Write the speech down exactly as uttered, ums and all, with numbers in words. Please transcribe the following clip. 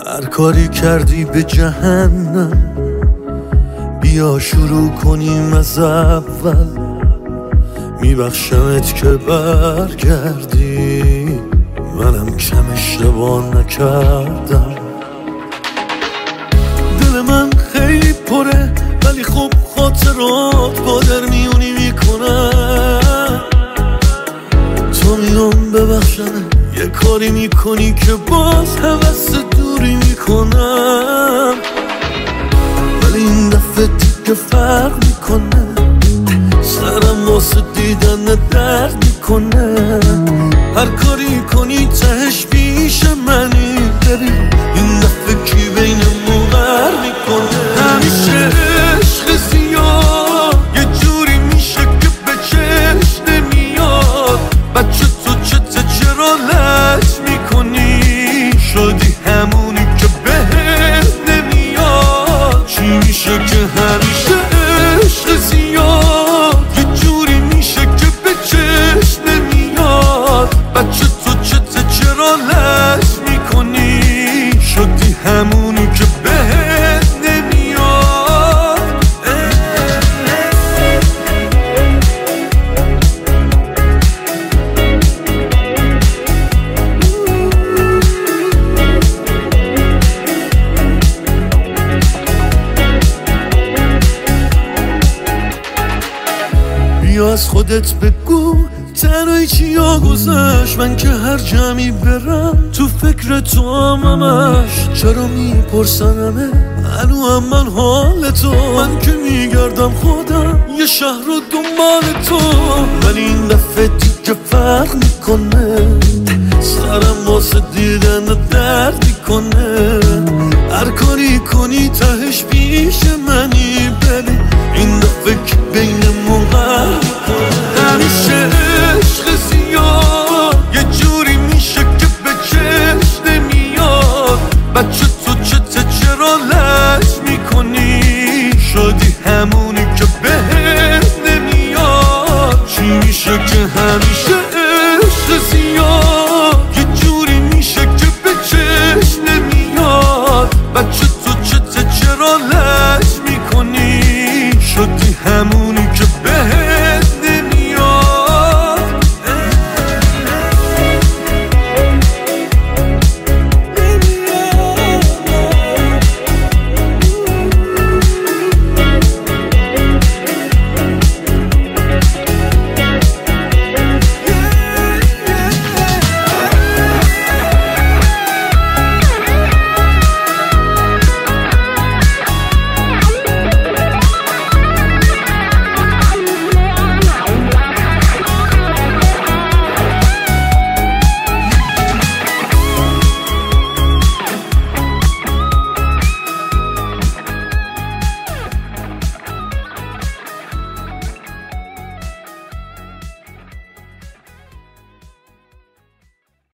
هر کاری کردی به جهنم، بیا شروع کنیم از اول. میبخشمت که برگردی، منم کم اشتباه نکردم. دل من خیلی پره ولی خب خاطرات با در میونی میکنن. تو میام ببخشنه یه کاری میکنی که باز هوس دوری میکنم، ولی این دفعه دیگه فرق میکنه. سرم واسه دیدن درد میکنه. هر کاری کنی تهش پیش منی. ببین این دفعه کی بینمون غر میکنه. همیشه عشق زیاد یه جوری میشه که به چشم نمیاد. بچه تو چته چرا لج میکنی؟ شدی همونی که بهت نمیاد. چی میشه که همیشه عشق زیاد یه جوری میشه که به چشم نمیاد. بچه تو چته چرا لج میکنی؟ شدی همونی که بهت نمیاد. بیا از خودت بگو تنهایی چیا گذشت. من که هر جمعی برم تو فکر تو هم همش. چرا میپرسنمه هنو هم من حال تو؟ من که میگردم خودم یه شهر رو دنبال تو، ولی این دفعه دیگه فرق میکنه. سرم واسه دیدن درد میکنه. هر کاری کنی تهش پیش منی. ببین این دفعه که بینمون غر میکنه. همیشه عشق زیاد یه جوری میشه که به چشم نمیاد. بچه تو چته چرا لج میکنی؟ شدی همونی که بهت نمیاد. چی میشه که همیشه عشق زیاد یه جوری میشه که به چشم نمیاد. بچه تو چته چرا لج میکنی؟ شدی همونی